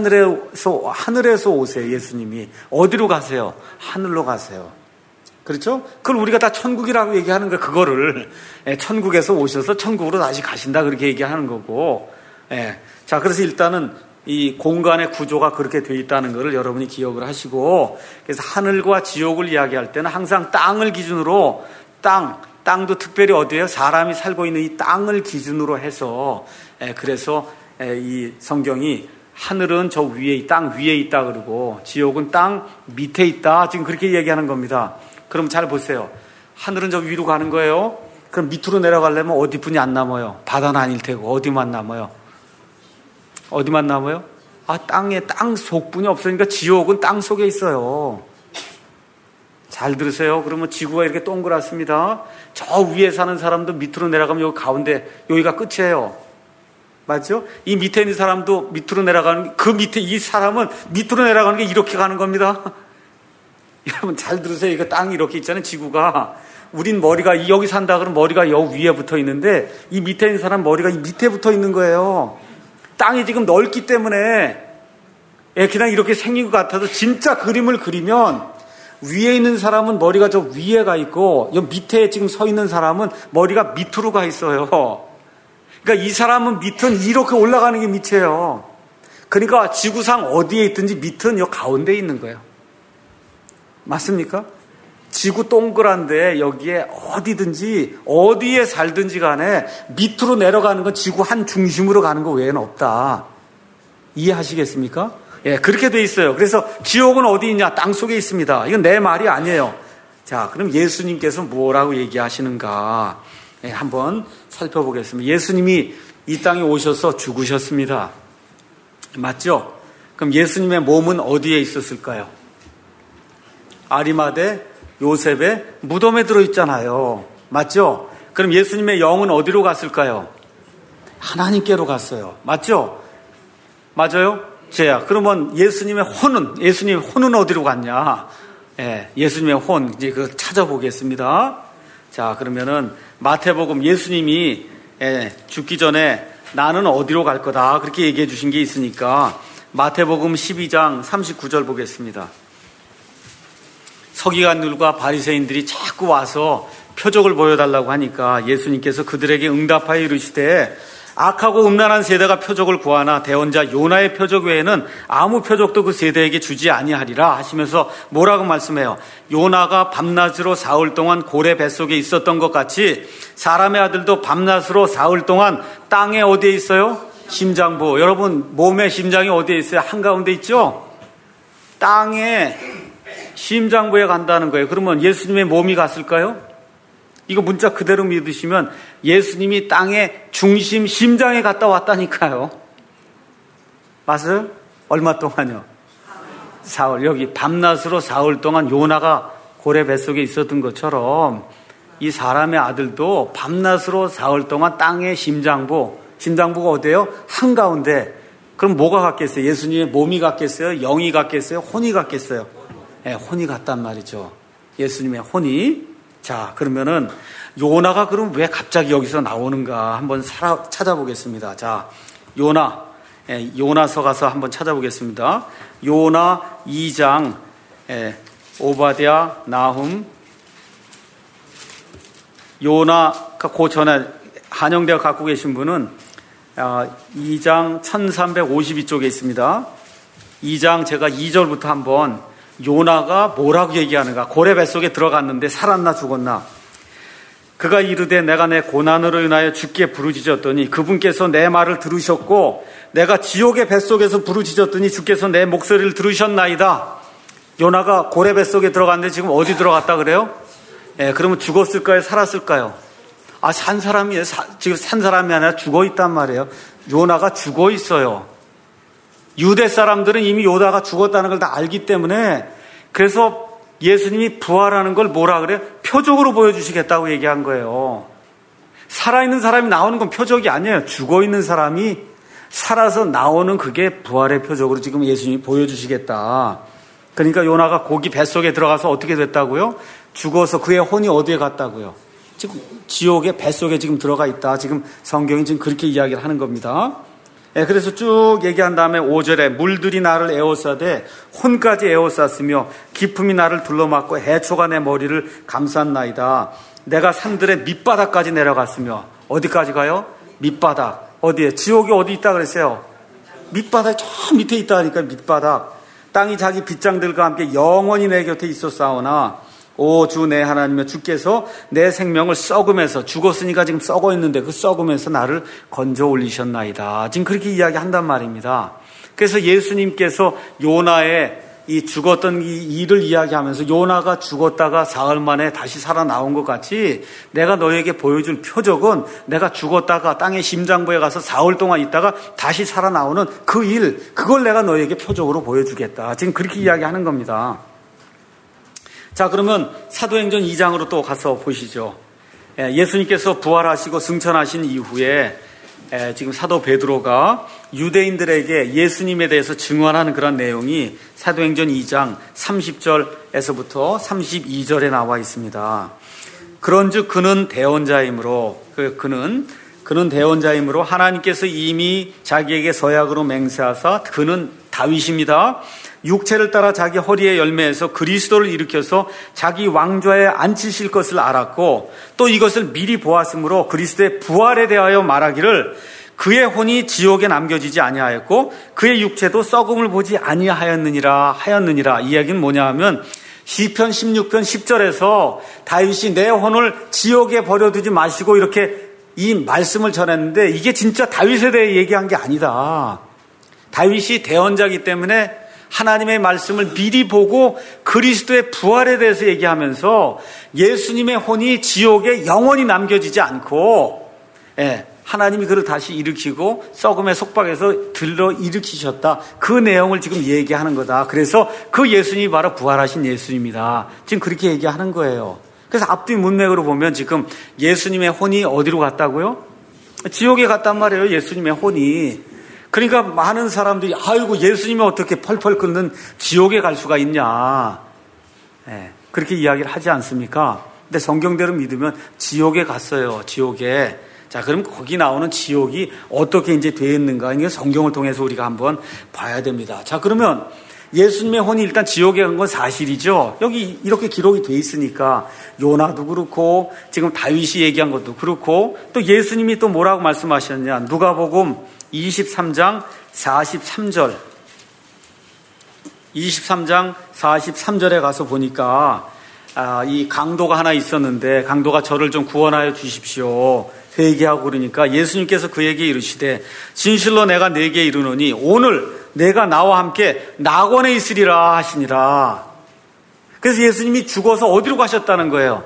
하늘에서 오세요. 예수님이. 어디로 가세요? 하늘로 가세요. 그렇죠? 그걸 우리가 다 천국이라고 얘기하는 거예요. 그거를 천국에서 오셔서 천국으로 다시 가신다 그렇게 얘기하는 거고. 자, 그래서 일단은 이 공간의 구조가 그렇게 돼 있다는 것을 여러분이 기억을 하시고, 그래서 하늘과 지옥을 이야기할 때는 항상 땅을 기준으로, 땅도 특별히 어디에요? 사람이 살고 있는 이 땅을 기준으로 해서, 그래서 이 성경이 하늘은 저 위에, 땅 위에 있다 그러고 지옥은 땅 밑에 있다, 지금 그렇게 얘기하는 겁니다. 그럼 잘 보세요. 하늘은 저 위로 가는 거예요. 그럼 밑으로 내려가려면 어디뿐이 안 남아요? 바다는 아닐 테고 어디만 남아요? 어디만 남아요? 땅에 땅 속뿐이 없으니까 지옥은 땅 속에 있어요. 잘 들으세요. 그러면 지구가 이렇게 동그랗습니다. 저 위에 사는 사람도 밑으로 내려가면 여기 가운데, 여기가 끝이에요. 맞죠? 이 밑에 있는 사람도 밑으로 내려가는, 그 밑에 이 사람은 밑으로 내려가는 게 이렇게 가는 겁니다. 여러분 잘 들으세요. 이거 땅이 이렇게 있잖아요. 지구가. 우린 머리가 여기 산다 그러면 머리가 여기 위에 붙어 있는데, 이 밑에 있는 사람 머리가 이 밑에 붙어 있는 거예요. 땅이 지금 넓기 때문에 그냥 이렇게 생긴 것 같아도 진짜 그림을 그리면 위에 있는 사람은 머리가 저 위에 가 있고, 여 밑에 지금 서 있는 사람은 머리가 밑으로 가 있어요. 그러니까 이 사람은 밑은 이렇게 올라가는 게 밑이에요. 그러니까 지구상 어디에 있든지 밑은 여 가운데에 있는 거예요. 맞습니까? 지구 동그란데 여기에 어디든지 어디에 살든지 간에 밑으로 내려가는 건 지구 한 중심으로 가는 거 외에는 없다. 이해하시겠습니까? 그렇게 돼 있어요. 그래서 지옥은 어디 있냐? 땅 속에 있습니다. 이건 내 말이 아니에요. 자, 그럼 예수님께서 뭐라고 얘기하시는가? 한번 살펴보겠습니다. 예수님이 이 땅에 오셔서 죽으셨습니다. 맞죠? 그럼 예수님의 몸은 어디에 있었을까요? 아리마대 요셉의 무덤에 들어있잖아요. 맞죠? 그럼 예수님의 영은 어디로 갔을까요? 하나님께로 갔어요. 맞죠? 맞아요? 그러면 예수님의 혼은 어디로 갔냐? 예수님의 혼, 이제 그거 찾아보겠습니다. 자, 그러면은 마태복음 예수님이 죽기 전에 나는 어디로 갈 거다 그렇게 얘기해 주신 게 있으니까 마태복음 12장 39절 보겠습니다. 서기관들과 바리새인들이 자꾸 와서 표적을 보여달라고 하니까 예수님께서 그들에게 응답하여 이르시되 악하고 음란한 세대가 표적을 구하나 대언자 요나의 표적 외에는 아무 표적도 그 세대에게 주지 아니하리라 하시면서 뭐라고 말씀해요? 요나가 밤낮으로 사흘 동안 고래 뱃속에 있었던 것 같이 사람의 아들도 밤낮으로 사흘 동안 땅에 어디에 있어요? 심장부. 여러분 몸의 심장이 어디에 있어요? 한가운데 있죠? 땅에 심장부에 간다는 거예요. 그러면 예수님의 몸이 갔을까요? 이거 문자 그대로 믿으시면 예수님이 땅의 중심 심장에 갔다 왔다니까요. 맞아요? 얼마 동안요? 사흘. 여기 밤낮으로 사흘 동안 요나가 고래 뱃속에 있었던 것처럼 이 사람의 아들도 밤낮으로 사흘 동안 땅의 심장부가 어디예요? 한가운데. 그럼 뭐가 갔겠어요? 예수님의 몸이 갔겠어요? 영이 갔겠어요? 혼이 갔겠어요? 네, 혼이 갔단 말이죠. 예수님의 혼이. 자, 그러면은 요나가 그럼 왜 갑자기 여기서 나오는가 한번 찾아보겠습니다. 자, 요나서 가서 한번 찾아보겠습니다. 요나 2장, 오바댜, 나훔, 요나가 그 전에 한영대가 갖고 계신 분은 2장 1352쪽에 있습니다. 2장 제가 2절부터 한번 요나가 뭐라고 얘기하는가? 고래 뱃속에 들어갔는데 살았나 죽었나? 그가 이르되 내가 내 고난으로 인하여 주께 부르짖었더니 그분께서 내 말을 들으셨고 내가 지옥의 뱃속에서 부르짖었더니 주께서 내 목소리를 들으셨나이다. 요나가 고래 뱃속에 들어갔는데 지금 어디 들어갔다 그래요? 그러면 죽었을까요? 살았을까요? 산 사람이에요. 지금 산 사람이 아니라 죽어 있단 말이에요. 요나가 죽어 있어요. 유대 사람들은 이미 요나가 죽었다는 걸 다 알기 때문에 그래서 예수님이 부활하는 걸 뭐라 그래요? 표적으로 보여주시겠다고 얘기한 거예요. 살아있는 사람이 나오는 건 표적이 아니에요. 죽어있는 사람이 살아서 나오는 그게 부활의 표적으로 지금 예수님이 보여주시겠다. 그러니까 요나가 고기 뱃속에 들어가서 어떻게 됐다고요? 죽어서 그의 혼이 어디에 갔다고요? 지금 지옥의 뱃속에 지금 들어가 있다. 지금 성경이 지금 그렇게 이야기를 하는 겁니다. 그래서 쭉 얘기한 다음에 5절에 물들이 나를 에워싸되 혼까지 에워쌌으며 기품이 나를 둘러막고 해초가 내 머리를 감쌌나이다. 내가 산들의 밑바닥까지 내려갔으며 어디까지 가요? 밑바닥. 어디에? 지옥이 어디 있다 그랬어요? 밑바닥 저 밑에 있다 하니까 밑바닥. 땅이 자기 빗장들과 함께 영원히 내 곁에 있었사오나 오 주 내 하나님의 주께서 내 생명을 썩으면서 죽었으니까 지금 썩어 있는데 그 썩으면서 나를 건져 올리셨나이다. 지금 그렇게 이야기한단 말입니다. 그래서 예수님께서 요나의 이 죽었던 이 일을 이야기하면서 요나가 죽었다가 사흘 만에 다시 살아나온 것 같이 내가 너에게 보여줄 표적은 내가 죽었다가 땅의 심장부에 가서 사흘 동안 있다가 다시 살아나오는 그 일, 그걸 내가 너에게 표적으로 보여주겠다. 지금 그렇게 이야기하는 겁니다. 자, 그러면 사도행전 2장으로 또 가서 보시죠. 예수님께서 부활하시고 승천하신 이후에 지금 사도 베드로가 유대인들에게 예수님에 대해서 증언하는 그런 내용이 사도행전 2장 30절에서부터 32절에 나와 있습니다. 그런즉 그는 대언자이므로 그는 대언자이므로 하나님께서 이미 자기에게 서약으로 맹세하사 그는 다윗입니다. 육체를 따라 자기 허리에 열매해서 그리스도를 일으켜서 자기 왕좌에 앉히실 것을 알았고 또 이것을 미리 보았으므로 그리스도의 부활에 대하여 말하기를 그의 혼이 지옥에 남겨지지 아니하였고 그의 육체도 썩음을 보지 아니하였느니라 이 이야기는 뭐냐 하면 시편 16편 10절에서 다윗이 내 혼을 지옥에 버려두지 마시고 이렇게 이 말씀을 전했는데 이게 진짜 다윗에 대해 얘기한 게 아니다. 다윗이 대언자이기 때문에 하나님의 말씀을 미리 보고 그리스도의 부활에 대해서 얘기하면서 예수님의 혼이 지옥에 영원히 남겨지지 않고 하나님이 그를 다시 일으키고 썩음의 속박에서 들러 일으키셨다. 그 내용을 지금 얘기하는 거다. 그래서 그 예수님이 바로 부활하신 예수님이다. 지금 그렇게 얘기하는 거예요. 그래서 앞뒤 문맥으로 보면 지금 예수님의 혼이 어디로 갔다고요? 지옥에 갔단 말이에요. 예수님의 혼이. 그러니까 많은 사람들이 아이고 예수님이 어떻게 펄펄 끓는 지옥에 갈 수가 있냐. 그렇게 이야기를 하지 않습니까? 근데 성경대로 믿으면 지옥에 갔어요. 지옥에. 자, 그럼 거기 나오는 지옥이 어떻게 이제 되어 있는가? 이게 성경을 통해서 우리가 한번 봐야 됩니다. 자, 그러면 예수님의 혼이 일단 지옥에 간 건 사실이죠. 여기 이렇게 기록이 돼 있으니까 요나도 그렇고 지금 다윗이 얘기한 것도 그렇고 또 예수님이 또 뭐라고 말씀하셨냐? 누가복음 23장 43절. 23장 43절에 가서 보니까 이 강도가 하나 있었는데 강도가 저를 좀 구원하여 주십시오. 회개하고 그러니까 예수님께서 그에게 이르시되 진실로 내가 네게 이르노니 오늘 내가 나와 함께 낙원에 있으리라 하시니라. 그래서 예수님이 죽어서 어디로 가셨다는 거예요?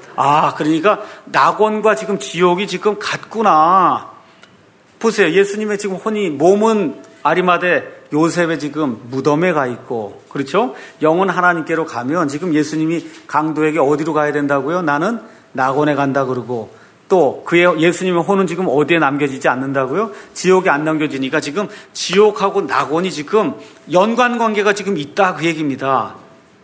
그러니까 낙원과 지금 지옥이 지금 같구나. 보세요. 예수님의 지금 혼이 몸은 아리마대 요셉의 지금 무덤에 가 있고, 그렇죠? 영은 하나님께로 가면 지금 예수님이 강도에게 어디로 가야 된다고요? 나는 낙원에 간다 그러고 또 그의 예수님의 혼은 지금 어디에 남겨지지 않는다고요? 지옥에 안 남겨지니까 지금 지옥하고 낙원이 지금 연관관계가 지금 있다 그 얘기입니다.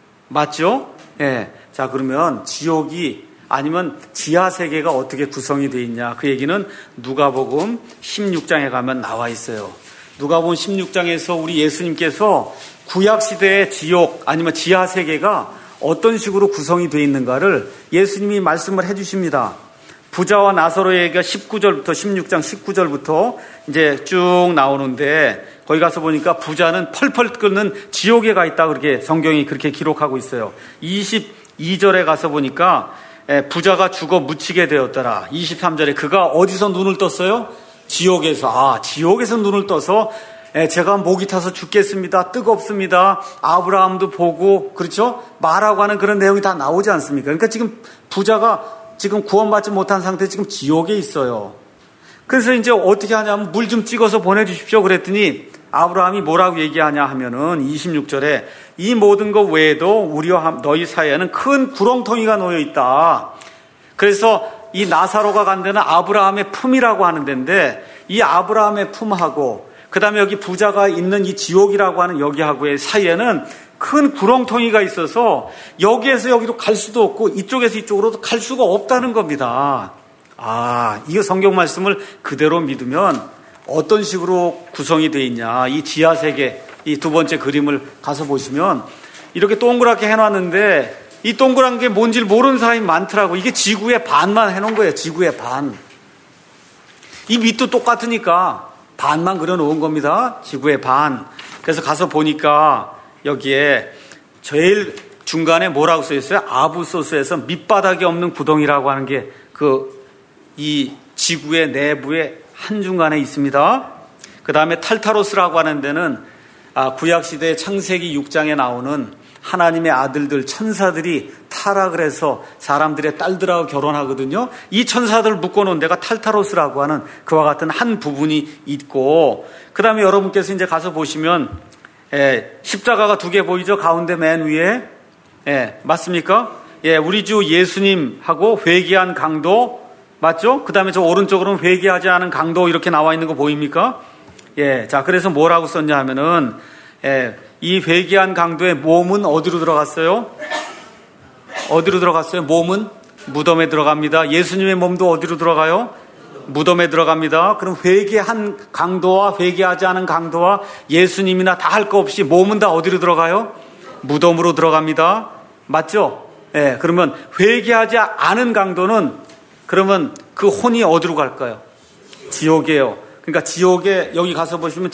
맞죠? 예. 자, 그러면 지옥이 아니면 지하세계가 어떻게 구성이 되어 있냐? 그 얘기는 누가복음 16장에 가면 나와 있어요. 누가복음 16장에서 우리 예수님께서 구약시대의 지옥 아니면 지하세계가 어떤 식으로 구성이 되어 있는가를 예수님이 말씀을 해주십니다. 부자와 나사로의 얘기가 19절부터 16장 19절부터 이제 쭉 나오는데 거기 가서 보니까 부자는 펄펄 끓는 지옥에 가 있다 그렇게 성경이 그렇게 기록하고 있어요. 22절에 가서 보니까 부자가 죽어 묻히게 되었더라. 23절에 그가 어디서 눈을 떴어요? 지옥에서. 지옥에서 눈을 떠서 제가 목이 타서 죽겠습니다. 뜨겁습니다. 아브라함도 보고 그렇죠? 말하고 하는 그런 내용이 다 나오지 않습니까? 그러니까 지금 부자가 지금 구원받지 못한 상태에 지금 지옥에 있어요. 그래서 이제 어떻게 하냐면 물 좀 찍어서 보내주십시오 그랬더니 아브라함이 뭐라고 얘기하냐 하면은 26절에 이 모든 것 외에도 우리와 너희 사이에는 큰 구렁텅이가 놓여 있다. 그래서 이 나사로가 간 데는 아브라함의 품이라고 하는 데인데 이 아브라함의 품하고 그 다음에 여기 부자가 있는 이 지옥이라고 하는 여기하고의 사이에는 큰 구렁텅이가 있어서 여기에서 여기로 갈 수도 없고 이쪽에서 이쪽으로도 갈 수가 없다는 겁니다. 이거 성경 말씀을 그대로 믿으면 어떤 식으로 구성이 되어 있냐. 이 지하세계, 이 두 번째 그림을 가서 보시면 이렇게 동그랗게 해놨는데 이 동그란 게 뭔지를 모르는 사람이 많더라고. 이게 지구의 반만 해놓은 거예요. 지구의 반. 이 밑도 똑같으니까 반만 그려놓은 겁니다. 지구의 반. 그래서 가서 보니까 여기에 제일 중간에 뭐라고 써 있어요? 아부소스에서 밑바닥이 없는 구덩이라고 하는 게 이 지구의 내부에 한중간에 있습니다. 그 다음에 탈타로스라고 하는 데는 구약시대 창세기 6장에 나오는 하나님의 아들들 천사들이 타락을 해서 사람들의 딸들하고 결혼하거든요. 이 천사들을 묶어놓은 데가 탈타로스라고 하는 그와 같은 한 부분이 있고 그 다음에 여러분께서 이제 가서 보시면 십자가가 두 개 보이죠? 가운데 맨 위에. 맞습니까? 우리 주 예수님하고 회개한 강도 맞죠? 그 다음에 저 오른쪽으로는 회개하지 않은 강도 이렇게 나와 있는 거 보입니까? 자, 그래서 뭐라고 썼냐 하면은 이 회개한 강도의 몸은 어디로 들어갔어요? 어디로 들어갔어요? 몸은 무덤에 들어갑니다. 예수님의 몸도 어디로 들어가요? 무덤에 들어갑니다. 그럼 회개한 강도와 회개하지 않은 강도와 예수님이나 다 할 거 없이 몸은 다 어디로 들어가요? 무덤으로 들어갑니다. 맞죠? 그러면 회개하지 않은 강도는 그러면 그 혼이 어디로 갈까요? 지옥이에요. 그러니까 지옥에 여기 가서 보시면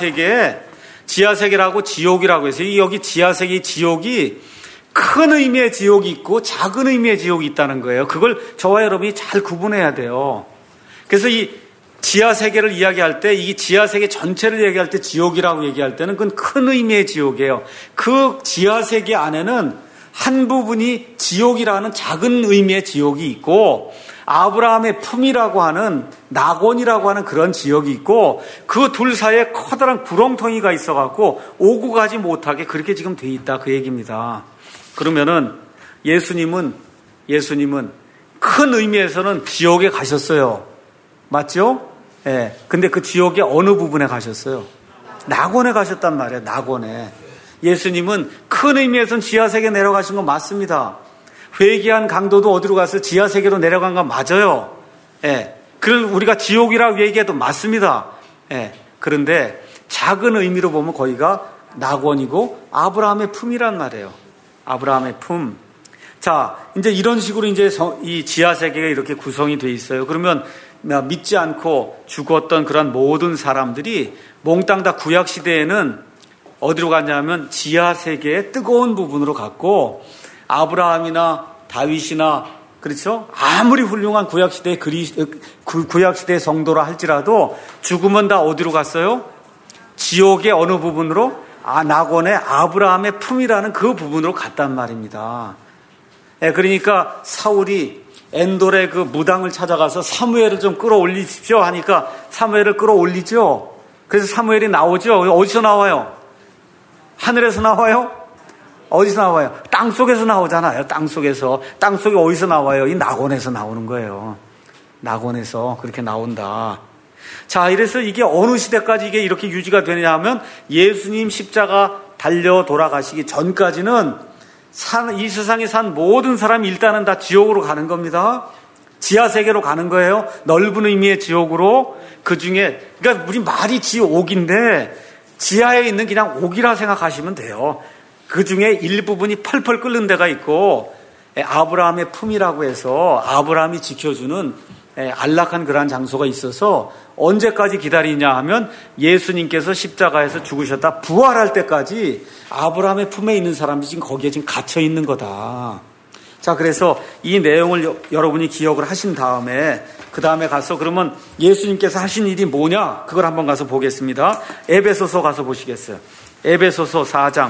지하세계라고 지옥이라고 해서 여기 지하세계 지옥이 큰 의미의 지옥이 있고 작은 의미의 지옥이 있다는 거예요. 그걸 저와 여러분이 잘 구분해야 돼요. 그래서 이 지하세계를 이야기할 때 이 지하세계 전체를 얘기할 때 지옥이라고 얘기할 때는 그건 큰 의미의 지옥이에요. 그 지하세계 안에는 한 부분이 지옥이라는 작은 의미의 지옥이 있고 아브라함의 품이라고 하는 낙원이라고 하는 그런 지역이 있고 그 둘 사이에 커다란 구렁텅이가 있어갖고 오고 가지 못하게 그렇게 지금 돼 있다 그 얘기입니다. 그러면은 예수님은 큰 의미에서는 지옥에 가셨어요. 맞죠? 근데 그 지옥의 어느 부분에 가셨어요? 낙원에 가셨단 말이에요. 낙원에. 예수님은 큰 의미에서는 지하세계에 내려가신 건 맞습니다. 회개한 강도도 어디로 갔어요? 지하 세계로 내려간 건 맞아요. 예. 그걸 우리가 지옥이라고 얘기해도 맞습니다. 예. 그런데 작은 의미로 보면 거기가 낙원이고 아브라함의 품이란 말이에요. 아브라함의 품. 자, 이제 이런 식으로 이제 이 지하 세계가 이렇게 구성이 돼 있어요. 그러면 믿지 않고 죽었던 그런 모든 사람들이 몽땅 다 구약 시대에는 어디로 갔냐면 지하 세계의 뜨거운 부분으로 갔고, 아브라함이나 다윗이나 그렇죠? 아무리 훌륭한 구약 시대의 구약 시대의 성도라 할지라도 죽으면 다 어디로 갔어요? 지옥의 어느 부분으로? 낙원의 아브라함의 품이라는 그 부분으로 갔단 말입니다. 그러니까 사울이 엔돌의 그 무당을 찾아가서 사무엘을 좀 끌어올리십시오 하니까 사무엘을 끌어올리죠. 그래서 사무엘이 나오죠. 어디서 나와요? 하늘에서 나와요? 어디서 나와요? 땅 속에서 나오잖아요. 땅 속에서. 땅 속에 어디서 나와요? 이 낙원에서 나오는 거예요. 낙원에서 그렇게 나온다. 자, 이래서 이게 어느 시대까지 이게 이렇게 유지가 되느냐 하면 예수님 십자가 달려 돌아가시기 전까지는 이 세상에 산 모든 사람이 일단은 다 지옥으로 가는 겁니다. 지하 세계로 가는 거예요. 넓은 의미의 지옥으로. 그 중에, 그러니까 우리 말이 지옥인데 지하에 있는 그냥 옥이라 생각하시면 돼요. 그 중에 일부분이 펄펄 끓는 데가 있고, 아브라함의 품이라고 해서 아브라함이 지켜주는 안락한 그러한 장소가 있어서 언제까지 기다리냐 하면 예수님께서 십자가에서 죽으셨다 부활할 때까지 아브라함의 품에 있는 사람들이 지금 거기에 지금 갇혀 있는 거다. 자, 그래서 이 내용을 여러분이 기억을 하신 다음에 그 다음에 가서 그러면 예수님께서 하신 일이 뭐냐? 그걸 한번 가서 보겠습니다. 에베소서 가서 보시겠어요? 에베소서 4장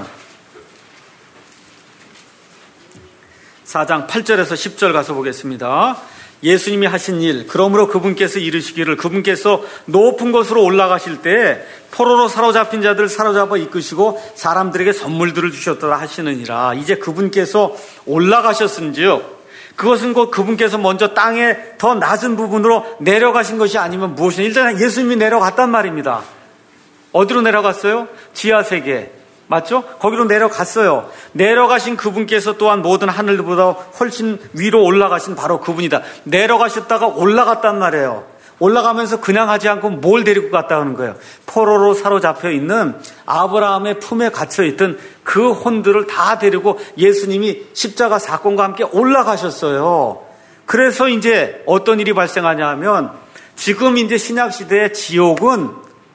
8절에서 10절 가서 보겠습니다. 예수님이 하신 일, 그러므로 그분께서 이르시기를 그분께서 높은 곳으로 올라가실 때 포로로 사로잡힌 자들 사로잡아 이끄시고 사람들에게 선물들을 주셨더라 하시느니라. 이제 그분께서 올라가셨은즉 그것은 곧 그분께서 먼저 땅에 더 낮은 부분으로 내려가신 것이 아니면 무엇이냐. 일단 예수님이 내려갔단 말입니다. 어디로 내려갔어요? 지하세계. 맞죠? 거기로 내려갔어요. 내려가신 그분께서 또한 모든 하늘보다 훨씬 위로 올라가신 바로 그분이다. 내려가셨다가 올라갔단 말이에요. 올라가면서 그냥 하지 않고 뭘 데리고 갔다 하는 거예요? 포로로 사로잡혀 있는 아브라함의 품에 갇혀 있던 그 혼들을 다 데리고 예수님이 십자가 사건과 함께 올라가셨어요. 그래서 이제 어떤 일이 발생하냐 하면 지금 이제 신약 시대의 지옥은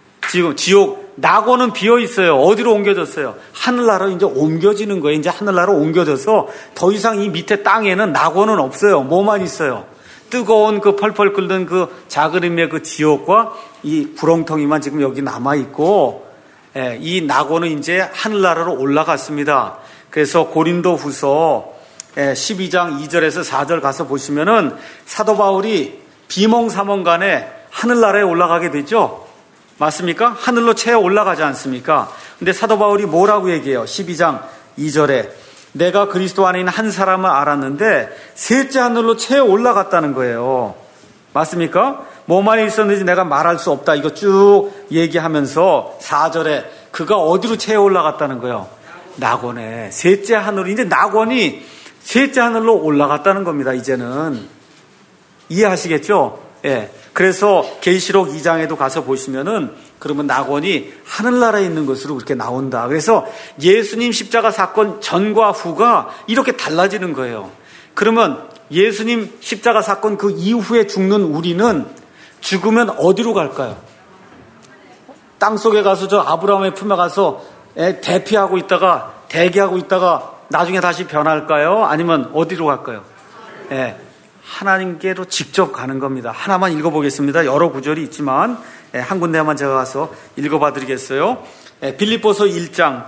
지옥 낙원은 비어 있어요. 어디로 옮겨졌어요? 하늘나라로 이제 옮겨지는 거예요. 이제 하늘나라로 옮겨져서 더 이상 이 밑에 땅에는 낙원은 없어요. 뭐만 있어요? 뜨거운 그 펄펄 끓는 그 작은 의미의 그 지옥과 이 구렁텅이만 지금 여기 남아 있고, 이 낙원은 이제 하늘나라로 올라갔습니다. 그래서 고린도후서 12장 2절에서 4절 가서 보시면은 사도 바울이 비몽사몽간에 하늘나라에 올라가게 되죠. 맞습니까? 하늘로 채 올라가지 않습니까? 근데 사도 바울이 뭐라고 얘기해요? 12장 2절에 내가 그리스도 안에 있는 한 사람을 알았는데 셋째 하늘로 채 올라갔다는 거예요. 맞습니까? 뭐만 있었는지 내가 말할 수 없다. 이거 쭉 얘기하면서 4절에 그가 어디로 채 올라갔다는 거예요? 낙원에. 셋째 하늘로. 이제 낙원이 셋째 하늘로 올라갔다는 겁니다. 이제는. 이해하시겠죠? 예. 그래서 계시록 2장에도 가서 보시면은 그러면 낙원이 하늘나라에 있는 것으로 그렇게 나온다. 그래서 예수님 십자가 사건 전과 후가 이렇게 달라지는 거예요. 그러면 예수님 십자가 사건 그 이후에 죽는 우리는 죽으면 어디로 갈까요? 땅속에 가서 저 아브라함의 품에 가서 대피하고 있다가 대기하고 있다가 나중에 다시 변할까요? 아니면 어디로 갈까요? 예. 하나님께로 직접 가는 겁니다. 하나만 읽어보겠습니다. 여러 구절이 있지만 한 군데만 제가 가서 읽어봐 드리겠어요. 빌립보서 1장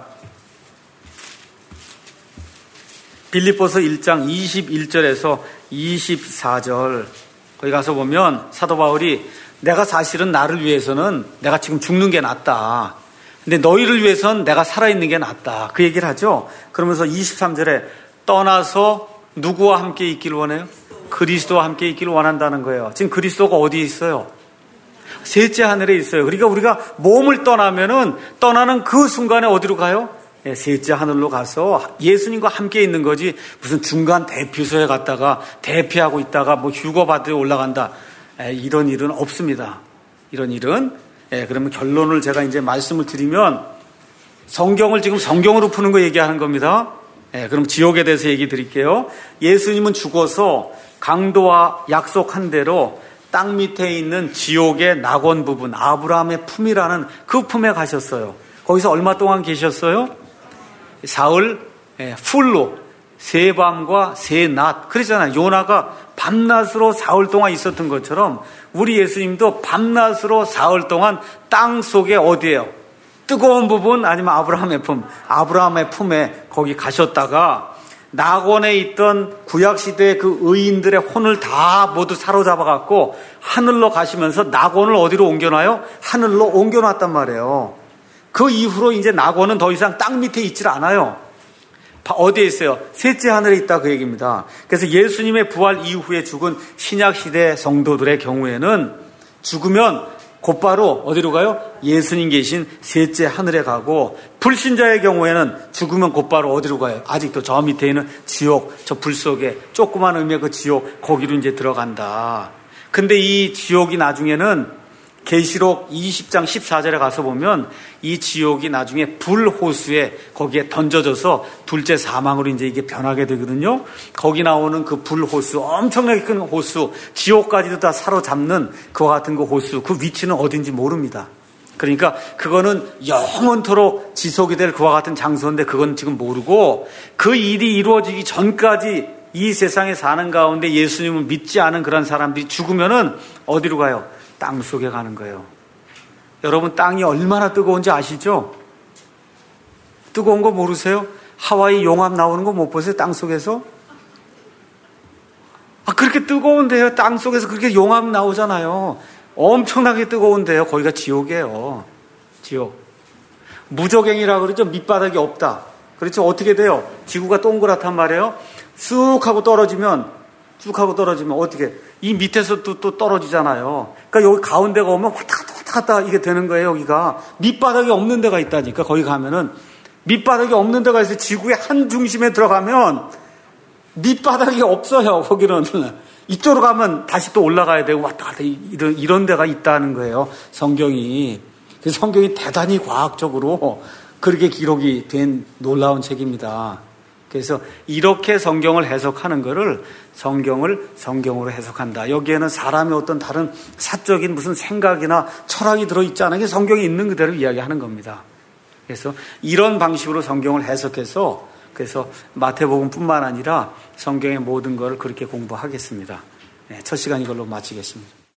21절에서 24절 거기 가서 보면 사도 바울이 내가 사실은 나를 위해서는 내가 지금 죽는 게 낫다. 근데 너희를 위해서는 내가 살아있는 게 낫다. 그 얘기를 하죠. 그러면서 23절에 떠나서 누구와 함께 있기를 원해요? 그리스도와 함께 있기를 원한다는 거예요. 지금 그리스도가 어디에 있어요? 셋째 하늘에 있어요. 그러니까 우리가 몸을 떠나면은 떠나는 그 순간에 어디로 가요? 셋째 하늘로 가서 예수님과 함께 있는 거지 무슨 중간 대피소에 갔다가 대피하고 있다가 뭐 휴거 받으러 올라간다. 이런 일은 없습니다. 이런 일은. 그러면 결론을 제가 이제 말씀을 드리면 성경을 지금 성경으로 푸는 거 얘기하는 겁니다. 그럼 지옥에 대해서 얘기 드릴게요. 예수님은 죽어서 강도와 약속한 대로 땅 밑에 있는 지옥의 낙원 부분, 아브라함의 품이라는 그 품에 가셨어요. 거기서 얼마 동안 계셨어요? 사흘 풀로 세 밤과 세 낮. 그러잖아요. 요나가 밤낮으로 사흘 동안 있었던 것처럼 우리 예수님도 밤낮으로 사흘 동안 땅 속에 어디예요? 뜨거운 부분 아니면 아브라함의 품에 거기 가셨다가 낙원에 있던 구약시대의 그 의인들의 혼을 다 모두 사로잡아갖고 하늘로 가시면서 낙원을 어디로 옮겨놔요? 하늘로 옮겨놨단 말이에요. 그 이후로 이제 낙원은 더 이상 땅 밑에 있질 않아요. 어디에 있어요? 셋째 하늘에 있다 그 얘기입니다. 그래서 예수님의 부활 이후에 죽은 신약시대 성도들의 경우에는 죽으면 곧바로 어디로 가요? 예수님 계신 셋째 하늘에 가고, 불신자의 경우에는 죽으면 곧바로 어디로 가요? 아직도 저 밑에 있는 지옥, 저 불 속에 조그만 의미의 그 지옥, 거기로 이제 들어간다. 근데 이 지옥이 나중에는 계시록 20장 14절에 가서 보면 이 지옥이 나중에 불호수에 거기에 던져져서 둘째 사망으로 이제 이게 변하게 되거든요. 거기 나오는 그 불호수, 엄청나게 큰 호수, 지옥까지도 다 사로잡는 그와 같은 그 호수, 그 위치는 어딘지 모릅니다. 그러니까 그거는 영원토록 지속이 될 그와 같은 장소인데 그건 지금 모르고, 그 일이 이루어지기 전까지 이 세상에 사는 가운데 예수님을 믿지 않은 그런 사람들이 죽으면은 어디로 가요? 땅 속에 가는 거예요. 여러분, 땅이 얼마나 뜨거운지 아시죠? 뜨거운 거 모르세요? 하와이 용암 나오는 거 못 보세요? 땅 속에서? 그렇게 뜨거운데요. 땅 속에서 그렇게 용암 나오잖아요. 엄청나게 뜨거운데요. 거기가 지옥이에요. 지옥. 무적행이라고 그러죠. 밑바닥이 없다. 그렇죠. 어떻게 돼요? 지구가 동그랗단 말이에요. 쑥 하고 떨어지면 어떻게, 이 밑에서 또 떨어지잖아요. 그러니까 여기 가운데가 오면 왔다 갔다 이게 되는 거예요. 여기가 밑바닥이 없는 데가 있다니까. 거기 가면은 밑바닥이 없는 데가 있어요. 지구의 한 중심에 들어가면 밑바닥이 없어요. 거기는 이쪽으로 가면 다시 또 올라가야 되고 왔다 갔다 이런 데가 있다는 거예요. 성경이. 그래서 성경이 대단히 과학적으로 그렇게 기록이 된 놀라운 책입니다. 그래서 이렇게 성경을 해석하는 거를 성경을 성경으로 해석한다. 여기에는 사람의 어떤 다른 사적인 무슨 생각이나 철학이 들어있지 않은 게 성경에 있는 그대로 이야기하는 겁니다. 그래서 이런 방식으로 성경을 해석해서 그래서 마태복음뿐만 아니라 성경의 모든 것을 그렇게 공부하겠습니다. 첫 시간 이걸로 마치겠습니다.